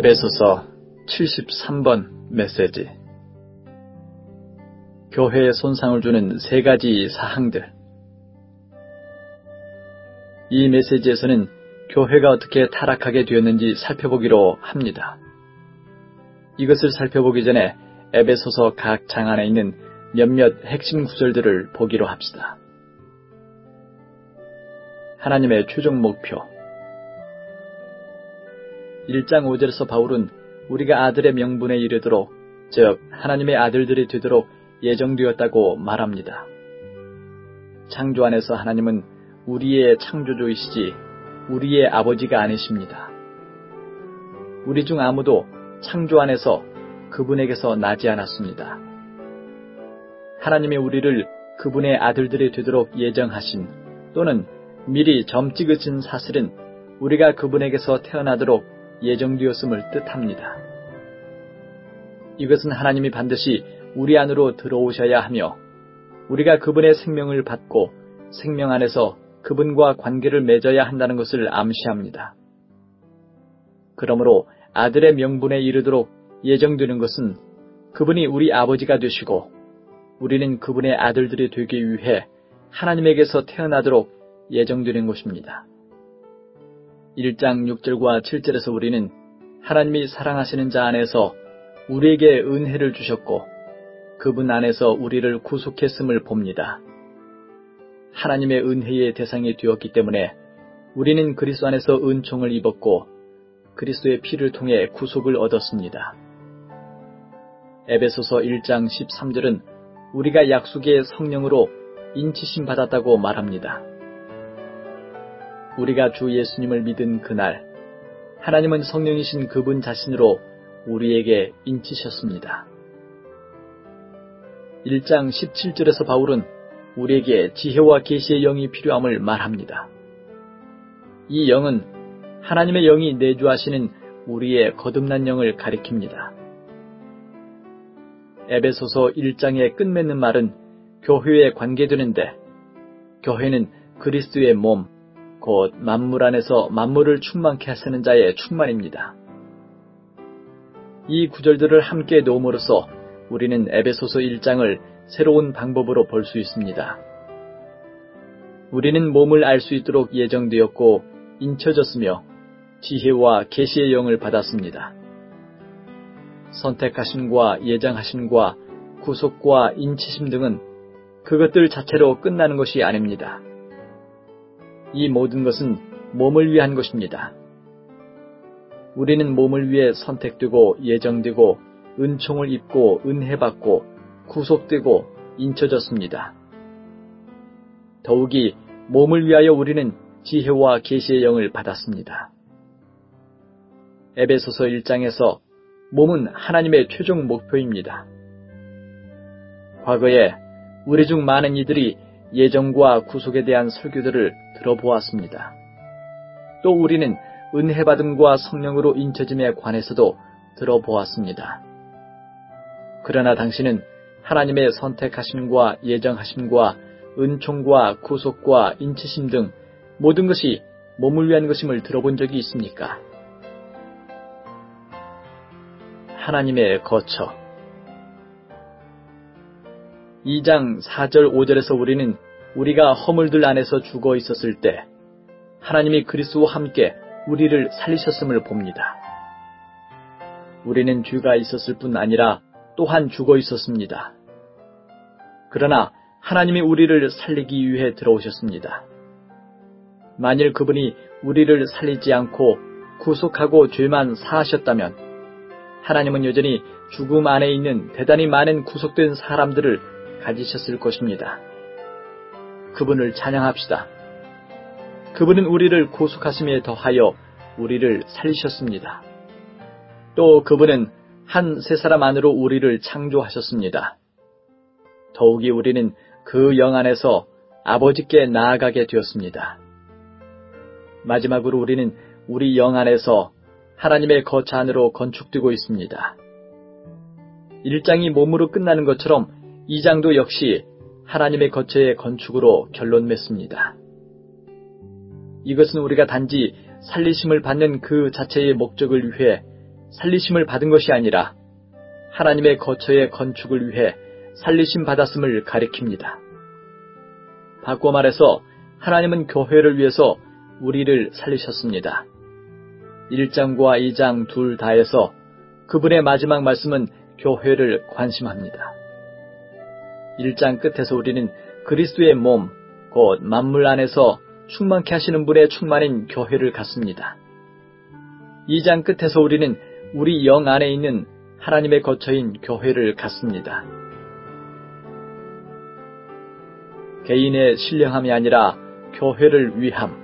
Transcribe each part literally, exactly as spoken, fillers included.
에베소서 칠십삼 번 메시지. 교회에 손상을 주는 세 가지 사항들. 이 메시지에서는 교회가 어떻게 타락하게 되었는지 살펴보기로 합니다. 이것을 살펴보기 전에 에베소서 각 장 안에 있는 몇몇 핵심 구절들을 보기로 합시다. 하나님의 최종 목표. 일 장 오 절에서 바울은 우리가 아들의 명분에 이르도록, 즉 하나님의 아들들이 되도록 예정되었다고 말합니다. 창조 안에서 하나님은 우리의 창조주이시지 우리의 아버지가 아니십니다. 우리 중 아무도 창조 안에서 그분에게서 나지 않았습니다. 하나님이 우리를 그분의 아들들이 되도록 예정하신, 또는 미리 점 찍으신 사실은 우리가 그분에게서 태어나도록 예정되었음을 뜻합니다. 이것은 하나님이 반드시 우리 안으로 들어오셔야 하며 우리가 그분의 생명을 받고 생명 안에서 그분과 관계를 맺어야 한다는 것을 암시합니다. 그러므로 아들의 명분에 이르도록 예정되는 것은 그분이 우리 아버지가 되시고 우리는 그분의 아들들이 되기 위해 하나님에게서 태어나도록 예정되는 것입니다. 일 장 육 절과 칠 절에서 우리는 하나님이 사랑하시는 자 안에서 우리에게 은혜를 주셨고 그분 안에서 우리를 구속했음을 봅니다. 하나님의 은혜의 대상이 되었기 때문에 우리는 그리스도 안에서 은총을 입었고 그리스도의 피를 통해 구속을 얻었습니다. 에베소서 일 장 십삼 절은 우리가 약속의 성령으로 인치심 받았다고 말합니다. 우리가 주 예수님을 믿은 그날 하나님은 성령이신 그분 자신으로 우리에게 인치셨습니다. 일 장 십칠 절에서 바울은 우리에게 지혜와 계시의 영이 필요함을 말합니다. 이 영은 하나님의 영이 내주하시는 우리의 거듭난 영을 가리킵니다. 에베소서 일 장의 끝맺는 말은 교회에 관계되는데 교회는 그리스도의 몸, 곧 만물 안에서 만물을 충만케 하시는 자의 충만입니다. 이 구절들을 함께 놓음으로써 우리는 에베소서 일 장을 새로운 방법으로 볼 수 있습니다. 우리는 몸을 알 수 있도록 예정되었고 인쳐졌으며 지혜와 계시의 영을 받았습니다. 선택하심과 예정하심과 구속과 인치심 등은 그것들 자체로 끝나는 것이 아닙니다. 이 모든 것은 몸을 위한 것입니다. 우리는 몸을 위해 선택되고 예정되고 은총을 입고 은혜받고 구속되고 인쳐졌습니다. 더욱이 몸을 위하여 우리는 지혜와 계시의 영을 받았습니다. 에베소서 일 장에서 몸은 하나님의 최종 목표입니다. 과거에 우리 중 많은 이들이 예정과 구속에 대한 설교들을 들어보았습니다. 또 우리는 은혜받음과 성령으로 인쳐짐에 관해서도 들어보았습니다. 그러나 당신은 하나님의 선택하심과 예정하심과 은총과 구속과 인치심 등 모든 것이 몸을 위한 것임을 들어본 적이 있습니까? 하나님의 거처. 이 장 사 절 오 절에서 우리는 우리가 허물들 안에서 죽어 있었을 때 하나님이 그리스도와 함께 우리를 살리셨음을 봅니다. 우리는 죄가 있었을 뿐 아니라 또한 죽어 있었습니다. 그러나 하나님이 우리를 살리기 위해 들어오셨습니다. 만일 그분이 우리를 살리지 않고 구속하고 죄만 사하셨다면 하나님은 여전히 죽음 안에 있는 대단히 많은 구속된 사람들을 가지셨을 것입니다. 그분을 찬양합시다. 그분은 우리를 구속하심에 더하여 우리를 살리셨습니다. 또 그분은 한 세 사람 안으로 우리를 창조하셨습니다. 더욱이 우리는 그 영 안에서 아버지께 나아가게 되었습니다. 마지막으로 우리는 우리 영 안에서 하나님의 거처 안으로 건축되고 있습니다. 일 장이 몸으로 끝나는 것처럼 이 장도 역시 하나님의 거처의 건축으로 결론 맺습니다. 이것은 우리가 단지 살리심을 받는 그 자체의 목적을 위해 살리심을 받은 것이 아니라 하나님의 거처의 건축을 위해 살리심 받았음을 가리킵니다. 바꿔 말해서 하나님은 교회를 위해서 우리를 살리셨습니다. 일 장과 이 장 둘 다에서 그분의 마지막 말씀은 교회를 관심합니다. 일 장 끝에서 우리는 그리스도의 몸, 곧 만물 안에서 충만케 하시는 분의 충만인 교회를 갖습니다. 이 장 끝에서 우리는 우리 영 안에 있는 하나님의 거처인 교회를 갖습니다. 개인의 신령함이 아니라 교회를 위함.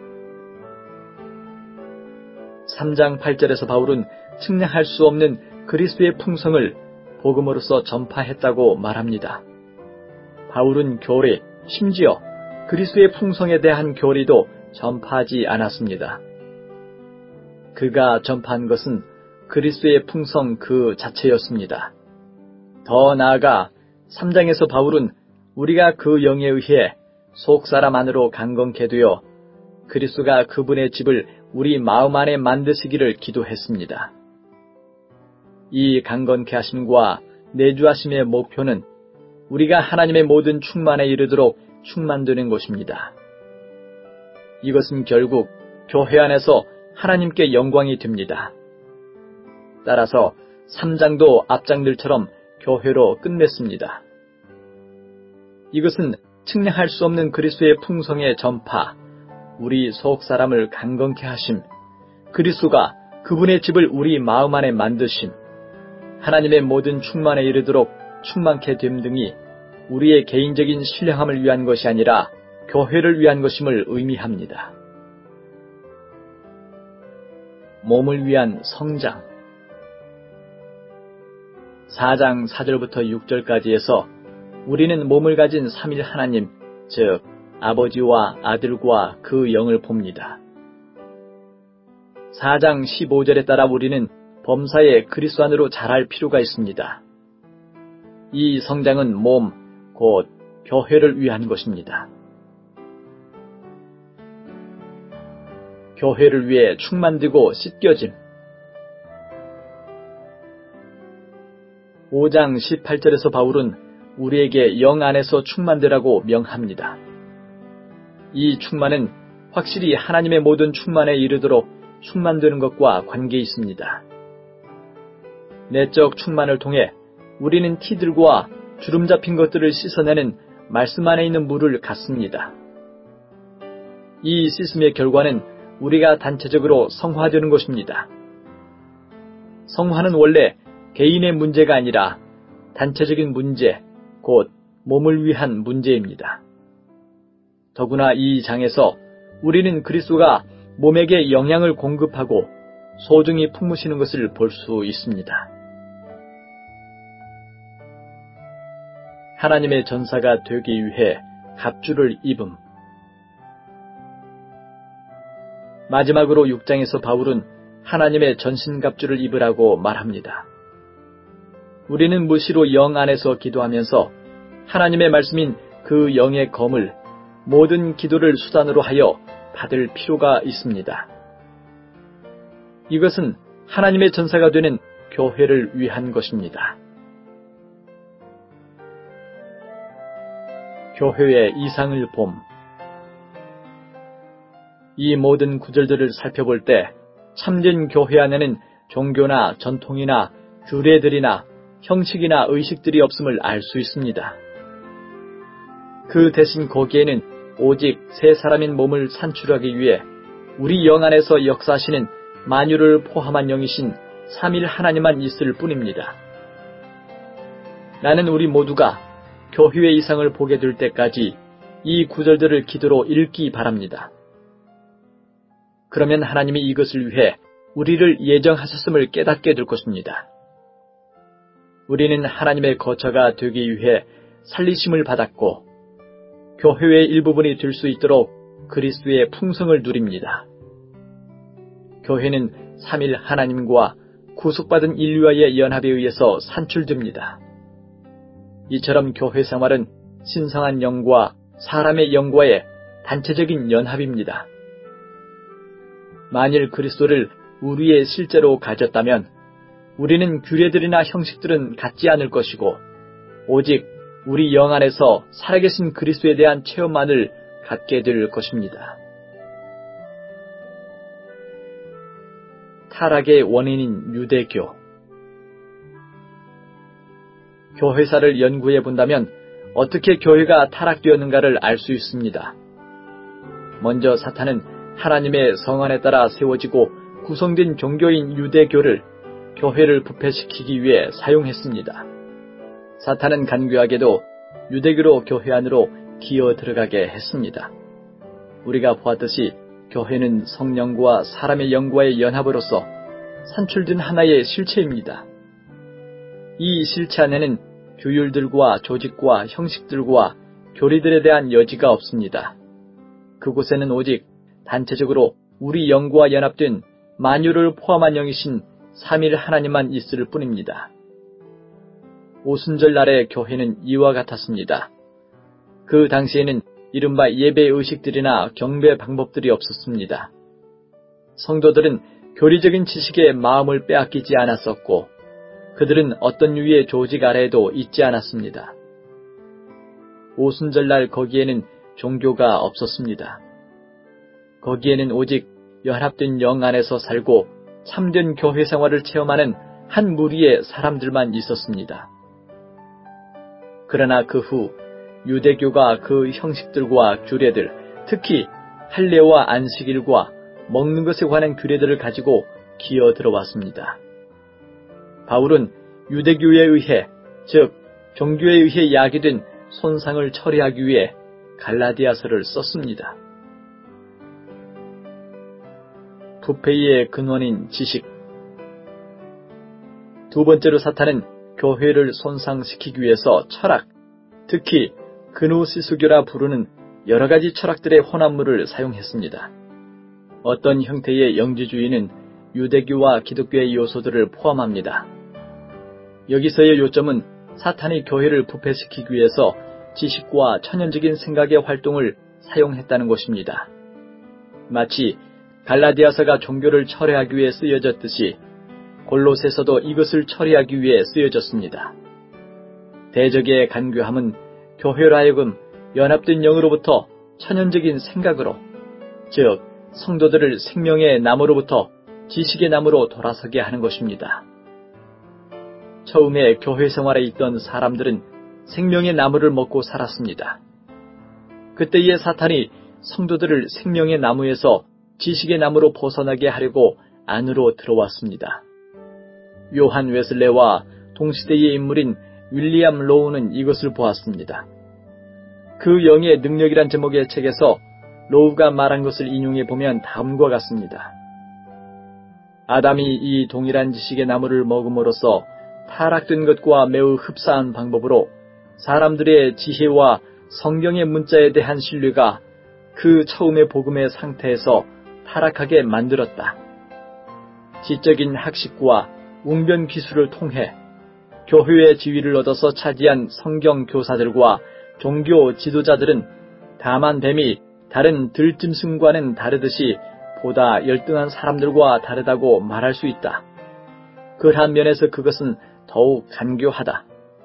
삼 장 팔 절에서 바울은 측량할 수 없는 그리스도의 풍성을 복음으로써 전파했다고 말합니다. 바울은 교리, 심지어 그리스도의 풍성에 대한 교리도 전파하지 않았습니다. 그가 전파한 것은 그리스도의 풍성 그 자체였습니다. 더 나아가 삼 장에서 바울은 우리가 그 영에 의해 속사람 안으로 강건케 되어 그리스도가 그분의 집을 우리 마음 안에 만드시기를 기도했습니다. 이 강건케 하심과 내주하심의 목표는 우리가 하나님의 모든 충만에 이르도록 충만되는 것입니다. 이것은 결국 교회 안에서 하나님께 영광이 됩니다. 따라서 삼 장도 앞장들처럼 교회로 끝냈습니다. 이것은 측량할 수 없는 그리스도의 풍성의 전파, 우리 속 사람을 강건케 하심, 그리스도가 그분의 집을 우리 마음 안에 만드심, 하나님의 모든 충만에 이르도록 충만케 됨 등이 우리의 개인적인 신령함을 위한 것이 아니라 교회를 위한 것임을 의미합니다. 몸을 위한 성장. 사 장 사 절부터 육 절까지에서 우리는 몸을 가진 삼일 하나님, 즉 아버지와 아들과 그 영을 봅니다. 사 장 십오 절에 따라 우리는 범사에 그리스도 안으로 자랄 필요가 있습니다. 이 성장은 몸, 곧 교회를 위한 것입니다. 교회를 위해 충만되고 씻겨짐. 오 장 십팔 절에서 바울은 우리에게 영 안에서 충만되라고 명합니다. 이 충만은 확실히 하나님의 모든 충만에 이르도록 충만되는 것과 관계 있습니다. 내적 충만을 통해 우리는 티들과 주름 잡힌 것들을 씻어내는 말씀 안에 있는 물을 갖습니다. 이 씻음의 결과는 우리가 단체적으로 성화되는 것입니다. 성화는 원래 개인의 문제가 아니라 단체적인 문제, 곧 몸을 위한 문제입니다. 더구나 이 장에서 우리는 그리스도가 몸에게 영양을 공급하고 소중히 품으시는 것을 볼 수 있습니다. 하나님의 전사가 되기 위해 갑주를 입음. 마지막으로 육 장에서 바울은 하나님의 전신갑주를 입으라고 말합니다. 우리는 무시로 영 안에서 기도하면서 하나님의 말씀인 그 영의 검을 모든 기도를 수단으로 하여 받을 필요가 있습니다. 이것은 하나님의 전사가 되는 교회를 위한 것입니다. 교회의 이상을 봄. 이 모든 구절들을 살펴볼 때 참된 교회 안에는 종교나 전통이나 규례들이나 형식이나 의식들이 없음을 알 수 있습니다. 그 대신 거기에는 오직 세 사람인 몸을 산출하기 위해 우리 영 안에서 역사하시는 만유를 포함한 영이신 삼일 하나님만 있을 뿐입니다. 나는 우리 모두가 교회의 이상을 보게 될 때까지 이 구절들을 기도로 읽기 바랍니다. 그러면 하나님이 이것을 위해 우리를 예정하셨음을 깨닫게 될 것입니다. 우리는 하나님의 거처가 되기 위해 살리심을 받았고 교회의 일부분이 될 수 있도록 그리스도의 풍성을 누립니다. 교회는 삼일 하나님과 구속받은 인류와의 연합에 의해서 산출됩니다. 이처럼 교회 생활은 신성한 영과 사람의 영과의 단체적인 연합입니다. 만일 그리스도를 우리의 실제로 가졌다면 우리는 규례들이나 형식들은 갖지 않을 것이고 오직 우리 영 안에서 살아계신 그리스도에 대한 체험만을 갖게 될 것입니다. 타락의 원인인 유대교. 교회사를 연구해 본다면 어떻게 교회가 타락되었는가를 알 수 있습니다. 먼저 사탄은 하나님의 성안에 따라 세워지고 구성된 종교인 유대교를 교회를 부패시키기 위해 사용했습니다. 사탄은 간교하게도 유대교로 교회 안으로 기어 들어가게 했습니다. 우리가 보았듯이 교회는 성령과 사람의 영과의 연합으로서 산출된 하나의 실체입니다. 이 실체 안에는 규율들과 조직과 형식들과 교리들에 대한 여지가 없습니다. 그곳에는 오직 단체적으로 우리 영과 연합된 만유를 포함한 영이신 삼일 하나님만 있을 뿐입니다. 오순절 날의 교회는 이와 같았습니다. 그 당시에는 이른바 예배 의식들이나 경배 방법들이 없었습니다. 성도들은 교리적인 지식에 마음을 빼앗기지 않았었고 그들은 어떤 유의 조직 아래에도 있지 않았습니다. 오순절날 거기에는 종교가 없었습니다. 거기에는 오직 연합된 영 안에서 살고 참된 교회 생활을 체험하는 한 무리의 사람들만 있었습니다. 그러나 그 후 유대교가 그 형식들과 규례들, 특히 할례와 안식일과 먹는 것에 관한 규례들을 가지고 기어 들어왔습니다. 바울은 유대교에 의해, 즉 종교에 의해 야기된 손상을 처리하기 위해 갈라디아서를 썼습니다. 부패의 근원인 지식. 두 번째로 사탄은 교회를 손상시키기 위해서 철학, 특히 그노시스교라 부르는 여러 가지 철학들의 혼합물을 사용했습니다. 어떤 형태의 영지주의는 유대교와 기독교의 요소들을 포함합니다. 여기서의 요점은 사탄이 교회를 부패시키기 위해서 지식과 천연적인 생각의 활동을 사용했다는 것입니다. 마치 갈라디아서가 종교를 철회하기 위해 쓰여졌듯이 골로새서도 이것을 처리하기 위해 쓰여졌습니다. 대적의 간교함은 교회로 하여금 연합된 영으로부터 천연적인 생각으로, 즉 성도들을 생명의 나무로부터 지식의 나무로 돌아서게 하는 것입니다. 처음에 교회 생활에 있던 사람들은 생명의 나무를 먹고 살았습니다. 그때의 사탄이 성도들을 생명의 나무에서 지식의 나무로 벗어나게 하려고 안으로 들어왔습니다. 요한 웨슬레와 동시대의 인물인 윌리엄 로우는 이것을 보았습니다. 그 영의 능력이란 제목의 책에서 로우가 말한 것을 인용해 보면 다음과 같습니다. 아담이 이 동일한 지식의 나무를 먹음으로써 타락된 것과 매우 흡사한 방법으로 사람들의 지혜와 성경의 문자에 대한 신뢰가 그 처음의 복음의 상태에서 타락하게 만들었다. 지적인 학식과 웅변 기술을 통해 교회의 지위를 얻어서 차지한 성경 교사들과 종교 지도자들은 다만 뱀이 다른 들짐승과는 다르듯이 보다 열등한 사람들과 다르다고 말할 수 있다. 그러한 면에서 그것은 더욱 간교하다.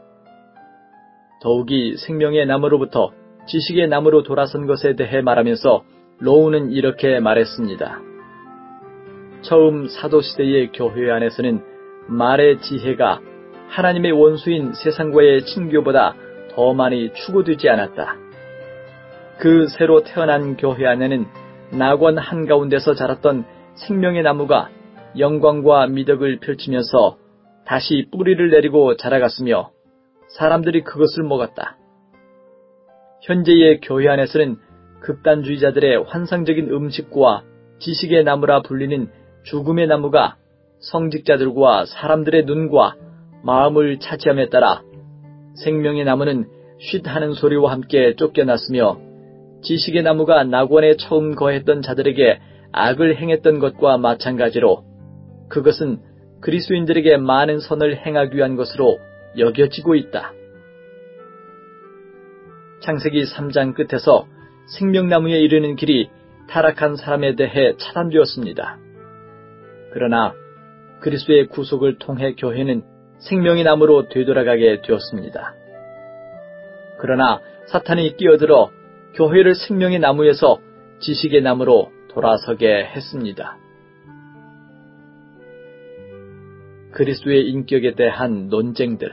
더욱이 생명의 나무로부터 지식의 나무로 돌아선 것에 대해 말하면서 로우는 이렇게 말했습니다. 처음 사도시대의 교회 안에서는 말의 지혜가 하나님의 원수인 세상과의 친교보다 더 많이 추구되지 않았다. 그 새로 태어난 교회 안에는 낙원 한가운데서 자랐던 생명의 나무가 영광과 미덕을 펼치면서 다시 뿌리를 내리고 자라갔으며 사람들이 그것을 먹었다. 현재의 교회 안에서는 극단주의자들의 환상적인 음식과 지식의 나무라 불리는 죽음의 나무가 성직자들과 사람들의 눈과 마음을 차지함에 따라 생명의 나무는 쉿 하는 소리와 함께 쫓겨났으며 지식의 나무가 낙원에 처음 거했던 자들에게 악을 행했던 것과 마찬가지로 그것은 그리스도인들에게 많은 선을 행하기 위한 것으로 여겨지고 있다. 창세기 삼 장 끝에서 생명나무에 이르는 길이 타락한 사람에 대해 차단되었습니다. 그러나 그리스도의 구속을 통해 교회는 생명의 나무로 되돌아가게 되었습니다. 그러나 사탄이 끼어들어 교회를 생명의 나무에서 지식의 나무로 돌아서게 했습니다. 그리스도의 인격에 대한 논쟁들.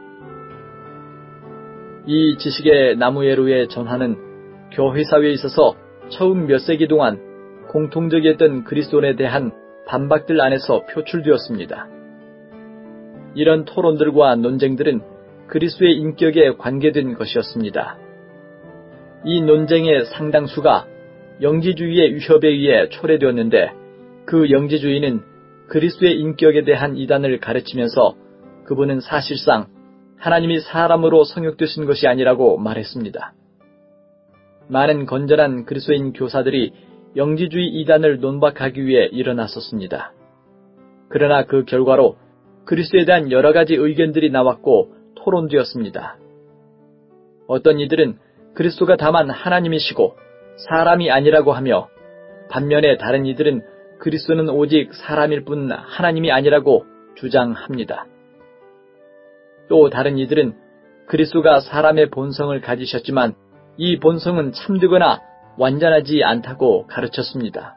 이 지식의 나무에로의 전환은 교회 사회에 있어서 처음 몇 세기 동안 공통적이었던 그리스도인에 대한 반박들 안에서 표출되었습니다. 이런 토론들과 논쟁들은 그리스도의 인격에 관계된 것이었습니다. 이 논쟁의 상당수가 영지주의의 위협에 의해 초래되었는데 그 영지주의는 그리스도의 인격에 대한 이단을 가르치면서 그분은 사실상 하나님이 사람으로 성육되신 것이 아니라고 말했습니다. 많은 건전한 그리스도인 교사들이 영지주의 이단을 논박하기 위해 일어났었습니다. 그러나 그 결과로 그리스도에 대한 여러 가지 의견들이 나왔고 토론되었습니다. 어떤 이들은 그리스도가 다만 하나님이시고 사람이 아니라고 하며 반면에 다른 이들은 그리스도는 오직 사람일 뿐 하나님이 아니라고 주장합니다. 또 다른 이들은 그리스도가 사람의 본성을 가지셨지만 이 본성은 참되거나 완전하지 않다고 가르쳤습니다.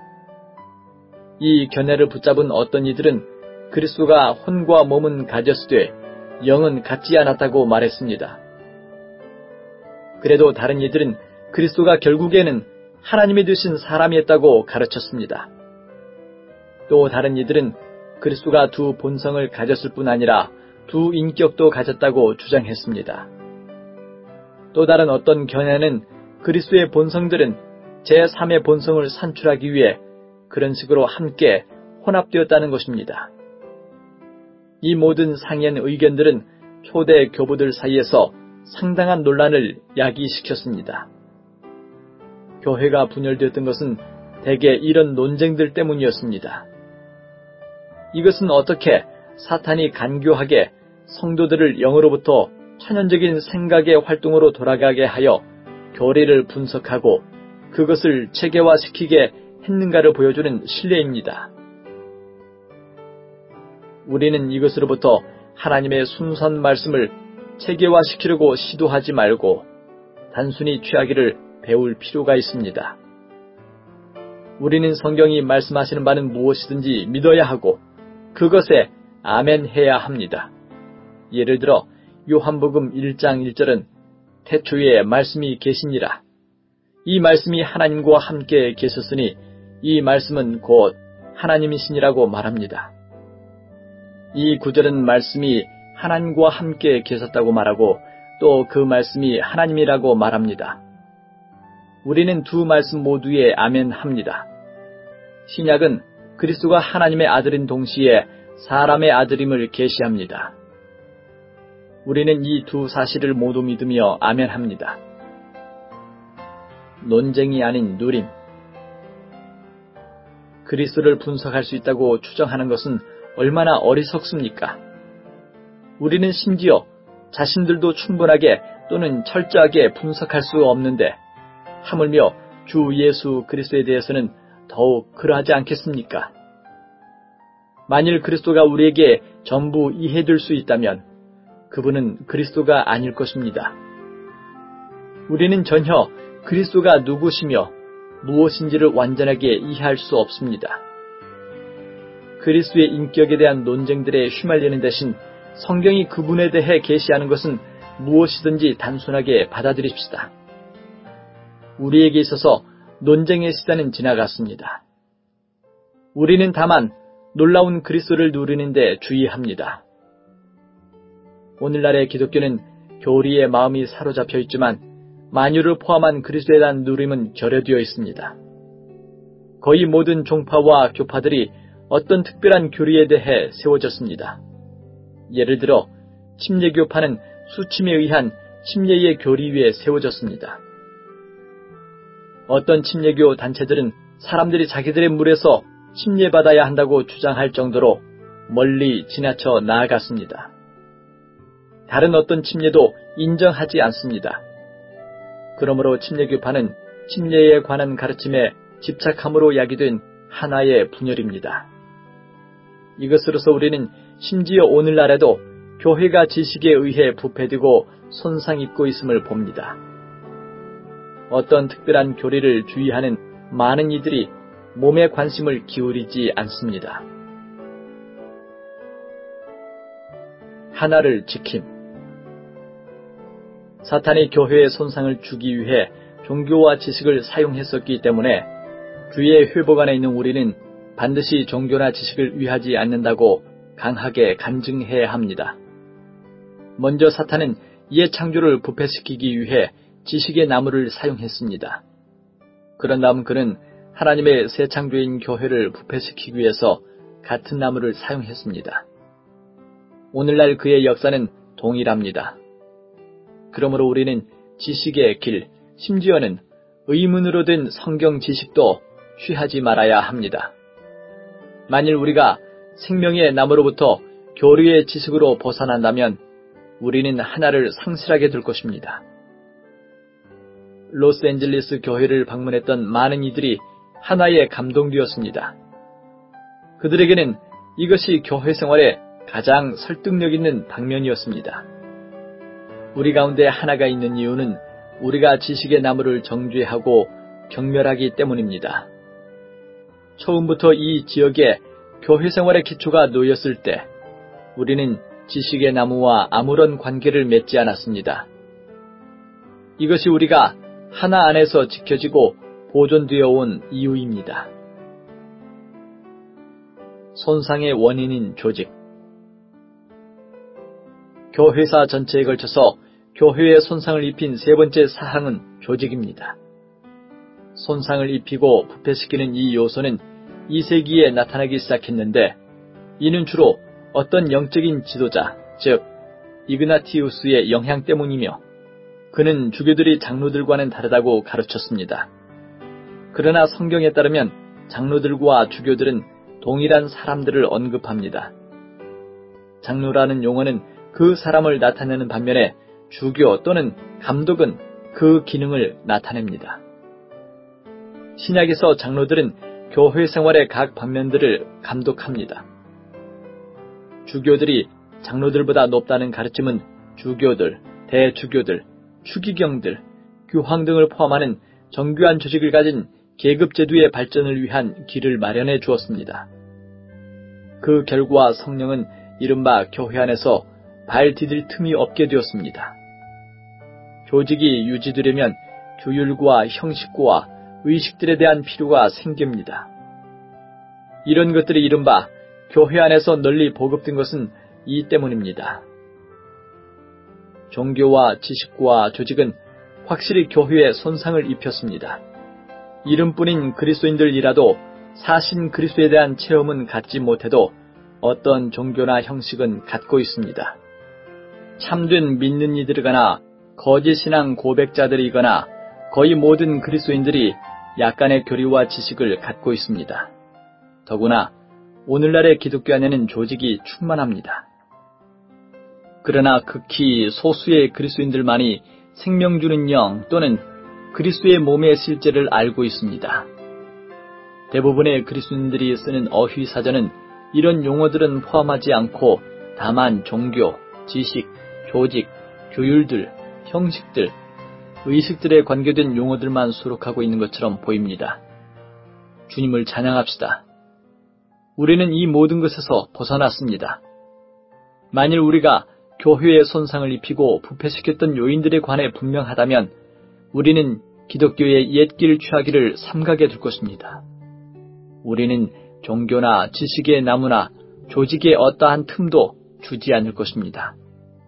이 견해를 붙잡은 어떤 이들은 그리스도가 혼과 몸은 가졌으되 영은 갖지 않았다고 말했습니다. 그래도 다른 이들은 그리스도가 결국에는 하나님이 되신 사람이었다고 가르쳤습니다. 또 다른 이들은 그리스도가 두 본성을 가졌을 뿐 아니라 두 인격도 가졌다고 주장했습니다. 또 다른 어떤 견해는 그리스도의 본성들은 제삼의 본성을 산출하기 위해 그런 식으로 함께 혼합되었다는 것입니다. 이 모든 상이한 의견들은 초대 교부들 사이에서 상당한 논란을 야기시켰습니다. 교회가 분열되었던 것은 대개 이런 논쟁들 때문이었습니다. 이것은 어떻게 사탄이 간교하게 성도들을 영으로부터 천연적인 생각의 활동으로 돌아가게 하여 교리를 분석하고 그것을 체계화시키게 했는가를 보여주는 실례입니다. 우리는 이것으로부터 하나님의 순수한 말씀을 체계화시키려고 시도하지 말고 단순히 취하기를 배울 필요가 있습니다. 우리는 성경이 말씀하시는 바는 무엇이든지 믿어야 하고 그것에 아멘 해야 합니다. 예를 들어 요한복음 일 장 일 절은 태초에 말씀이 계시니라. 이 말씀이 하나님과 함께 계셨으니 이 말씀은 곧 하나님이시니라고 말합니다. 이 구절은 말씀이 하나님과 함께 계셨다고 말하고 또 그 말씀이 하나님이라고 말합니다. 우리는 두 말씀 모두에 아멘 합니다. 신약은 그리스도가 하나님의 아들인 동시에 사람의 아들임을 계시합니다. 우리는 이 두 사실을 모두 믿으며 아멘합니다. 논쟁이 아닌 누림. 그리스도를 분석할 수 있다고 추정하는 것은 얼마나 어리석습니까? 우리는 심지어 자신들도 충분하게 또는 철저하게 분석할 수 없는데 하물며 주 예수 그리스도에 대해서는 더욱 그러하지 않겠습니까? 만일 그리스도가 우리에게 전부 이해될 수 있다면 그분은 그리스도가 아닐 것입니다. 우리는 전혀 그리스도가 누구시며 무엇인지를 완전하게 이해할 수 없습니다. 그리스도의 인격에 대한 논쟁들에 휘말리는 대신 성경이 그분에 대해 계시하는 것은 무엇이든지 단순하게 받아들입시다. 우리에게 있어서 논쟁의 시대는 지나갔습니다. 우리는 다만 놀라운 그리스도를 누리는 데 주의합니다. 오늘날의 기독교는 교리의 마음이 사로잡혀 있지만 만유를 포함한 그리스도에 대한 누림은 결여되어 있습니다. 거의 모든 종파와 교파들이 어떤 특별한 교리에 대해 세워졌습니다. 예를 들어 침례교파는 수침에 의한 침례의 교리 위에 세워졌습니다. 어떤 침례교 단체들은 사람들이 자기들의 물에서 침례받아야 한다고 주장할 정도로 멀리 지나쳐 나아갔습니다. 다른 어떤 침례도 인정하지 않습니다. 그러므로 침례교파는 침례에 관한 가르침에 집착함으로 야기된 하나의 분열입니다. 이것으로서 우리는 심지어 오늘날에도 교회가 지식에 의해 부패되고 손상입고 있음을 봅니다. 어떤 특별한 교리를 주의하는 많은 이들이 몸에 관심을 기울이지 않습니다. 하나를 지킴. 사탄이 교회의 손상을 주기 위해 종교와 지식을 사용했었기 때문에 주의 회복 안에 있는 우리는 반드시 종교나 지식을 위하지 않는다고 강하게 간증해야 합니다. 먼저 사탄은 옛 창조를 부패시키기 위해 지식의 나무를 사용했습니다. 그런 다음 그는 하나님의 새 창조인 교회를 부패시키기 위해서 같은 나무를 사용했습니다. 오늘날 그의 역사는 동일합니다. 그러므로 우리는 지식의 길, 심지어는 의문으로 된 성경 지식도 취하지 말아야 합니다. 만일 우리가 생명의 나무로부터 교리의 지식으로 벗어난다면 우리는 하나를 상실하게 될 것입니다. 로스앤젤레스 교회를 방문했던 많은 이들이 하나에 감동되었습니다. 그들에게는 이것이 교회 생활에 가장 설득력 있는 방면이었습니다. 우리 가운데 하나가 있는 이유는 우리가 지식의 나무를 정죄하고 경멸하기 때문입니다. 처음부터 이 지역에 교회 생활의 기초가 놓였을 때 우리는 지식의 나무와 아무런 관계를 맺지 않았습니다. 이것이 우리가 하나 안에서 지켜지고 보존되어 온 이유입니다. 손상의 원인인 조직. 교회사 전체에 걸쳐서 교회에 손상을 입힌 세 번째 사항은 조직입니다. 손상을 입히고 부패시키는 이 요소는 이 세기에 나타나기 시작했는데 이는 주로 어떤 영적인 지도자, 즉 이그나티우스의 영향 때문이며 그는 주교들이 장로들과는 다르다고 가르쳤습니다. 그러나 성경에 따르면 장로들과 주교들은 동일한 사람들을 언급합니다. 장로라는 용어는 그 사람을 나타내는 반면에 주교 또는 감독은 그 기능을 나타냅니다. 신약에서 장로들은 교회 생활의 각 방면들을 감독합니다. 주교들이 장로들보다 높다는 가르침은 주교들, 대주교들, 추기경들, 교황 등을 포함하는 정교한 조직을 가진 계급제도의 발전을 위한 길을 마련해 주었습니다. 그 결과 성령은 이른바 교회 안에서 발 디딜 틈이 없게 되었습니다. 조직이 유지되려면 규율과 형식과 의식들에 대한 필요가 생깁니다. 이런 것들이 이른바 교회 안에서 널리 보급된 것은 이 때문입니다. 종교와 지식과 조직은 확실히 교회에 손상을 입혔습니다. 이름뿐인 그리스도인들이라도 사신 그리스도에 대한 체험은 갖지 못해도 어떤 종교나 형식은 갖고 있습니다. 참된 믿는 이들이거나 거짓 신앙 고백자들이거나 거의 모든 그리스도인들이 약간의 교리와 지식을 갖고 있습니다. 더구나 오늘날의 기독교 안에는 조직이 충만합니다. 그러나 극히 소수의 그리스도인들만이 생명 주는 영 또는 그리스도의 몸의 실제를 알고 있습니다. 대부분의 그리스도인들이 쓰는 어휘사전은 이런 용어들은 포함하지 않고 다만 종교, 지식, 조직, 규율들, 형식들, 의식들에 관계된 용어들만 수록하고 있는 것처럼 보입니다. 주님을 찬양합시다. 우리는 이 모든 것에서 벗어났습니다. 만일 우리가 교회에 손상을 입히고 부패시켰던 요인들에 관해 분명하다면 우리는 기독교의 옛길 취하기를 삼가게 될 것입니다. 우리는 종교나 지식의 나무나 조직의 어떠한 틈도 주지 않을 것입니다.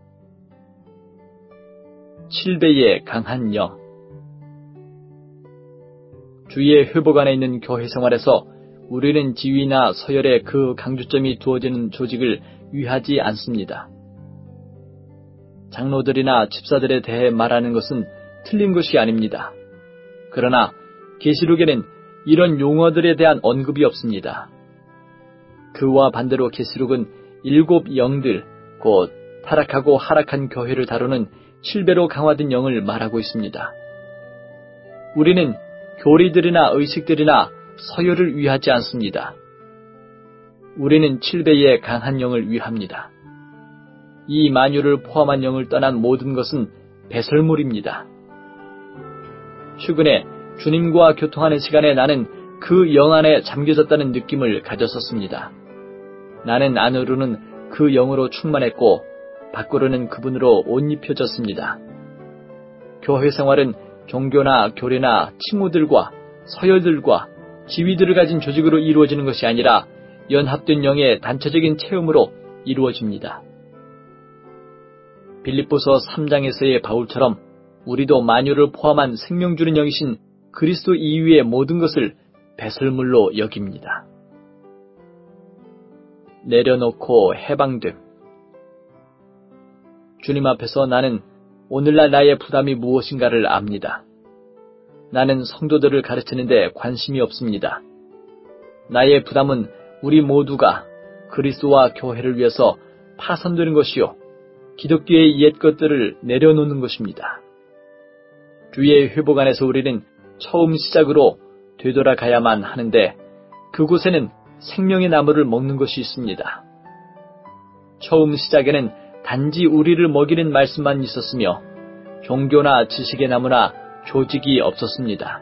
칠 배의 강한 영. 주의 회복 안에 있는 교회 생활에서 우리는 지위나 서열에 그 강조점이 두어지는 조직을 위하지 않습니다. 장로들이나 집사들에 대해 말하는 것은 틀린 것이 아닙니다. 그러나 계시록에는 이런 용어들에 대한 언급이 없습니다. 그와 반대로 계시록은 일곱 영들, 곧 타락하고 하락한 교회를 다루는 칠 배로 강화된 영을 말하고 있습니다. 우리는 교리들이나 의식들이나 서열을 위하지 않습니다. 우리는 칠 배의 강한 영을 위합니다. 이 만유를 포함한 영을 떠난 모든 것은 배설물입니다. 최근에 주님과 교통하는 시간에 나는 그 영 안에 잠겨졌다는 느낌을 가졌었습니다. 나는 안으로는 그 영으로 충만했고 밖으로는 그분으로 옷 입혀졌습니다. 교회 생활은 종교나 교례나 칭호들과 서열들과 지위들을 가진 조직으로 이루어지는 것이 아니라 연합된 영의 단체적인 체험으로 이루어집니다. 빌립보서 삼 장에서의 바울처럼 우리도 만유를 포함한 생명 주는 영이신 그리스도 이외의 모든 것을 배설물로 여깁니다. 내려놓고 해방됨. 주님 앞에서 나는 오늘날 나의 부담이 무엇인가를 압니다. 나는 성도들을 가르치는데 관심이 없습니다. 나의 부담은 우리 모두가 그리스도와 교회를 위해서 파손되는 것이요 기독교의 옛 것들을 내려놓는 것입니다. 주의 회복 안에서 우리는 처음 시작으로 되돌아가야만 하는데 그곳에는 생명의 나무를 먹는 것이 있습니다. 처음 시작에는 단지 우리를 먹이는 말씀만 있었으며 종교나 지식의 나무나 조직이 없었습니다.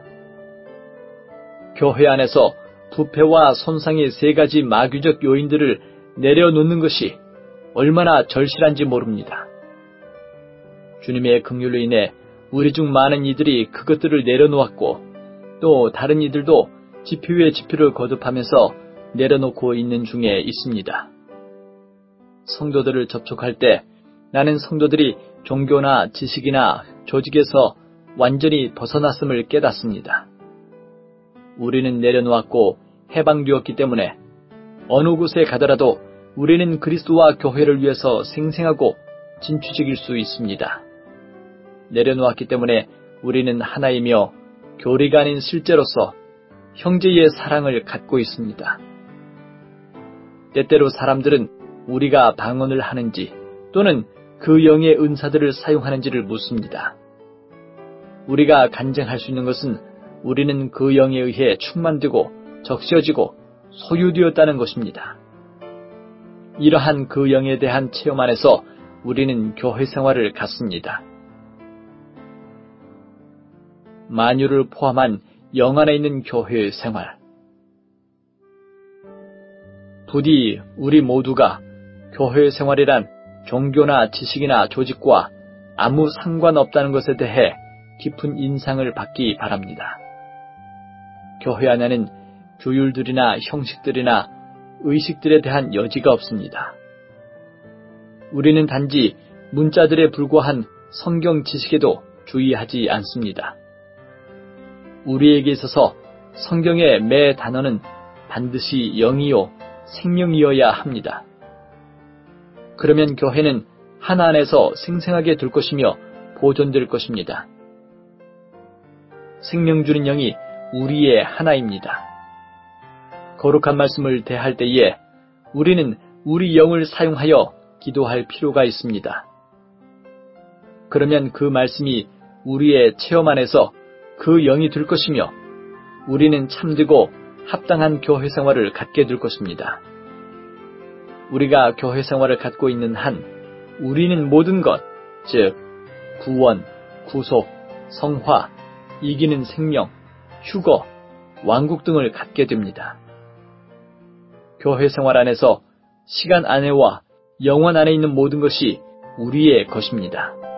교회 안에서 부패와 손상의 세 가지 마귀적 요인들을 내려놓는 것이 얼마나 절실한지 모릅니다. 주님의 긍휼로 인해 우리 중 많은 이들이 그것들을 내려놓았고 또 다른 이들도 지표 위에 지표를 거듭하면서 내려놓고 있는 중에 있습니다. 성도들을 접촉할 때 나는 성도들이 종교나 지식이나 조직에서 완전히 벗어났음을 깨닫습니다. 우리는 내려놓았고 해방되었기 때문에 어느 곳에 가더라도 우리는 그리스도와 교회를 위해서 생생하고 진취적일 수 있습니다. 내려놓았기 때문에 우리는 하나이며 교리가 아닌 실제로서 형제의 사랑을 갖고 있습니다. 때때로 사람들은 우리가 방언을 하는지 또는 그 영의 은사들을 사용하는지를 묻습니다. 우리가 간증할 수 있는 것은 우리는 그 영에 의해 충만되고 적셔지고 소유되었다는 것입니다. 이러한 그 영에 대한 체험 안에서 우리는 교회 생활을 갖습니다. 만유를 포함한 영 안에 있는 교회 생활. 부디 우리 모두가 교회 생활이란 종교나 지식이나 조직과 아무 상관없다는 것에 대해 깊은 인상을 받기 바랍니다. 교회 안에는 규율들이나 형식들이나 의식들에 대한 여지가 없습니다. 우리는 단지 문자들에 불과한 성경 지식에도 주의하지 않습니다. 우리에게 있어서 성경의 매 단어는 반드시 영이요 생명이어야 합니다. 그러면 교회는 하나 안에서 생생하게 될 것이며 보존될 것입니다. 생명 주는 영이 우리의 하나입니다. 거룩한 말씀을 대할 때에 우리는 우리 영을 사용하여 기도할 필요가 있습니다. 그러면 그 말씀이 우리의 체험 안에서 그 영이 될 것이며 우리는 참되고 합당한 교회 생활을 갖게 될 것입니다. 우리가 교회 생활을 갖고 있는 한 우리는 모든 것, 즉 구원, 구속, 성화, 이기는 생명, 휴거, 왕국 등을 갖게 됩니다. 교회 생활 안에서 시간 안에와 영원 안에 있는 모든 것이 우리의 것입니다.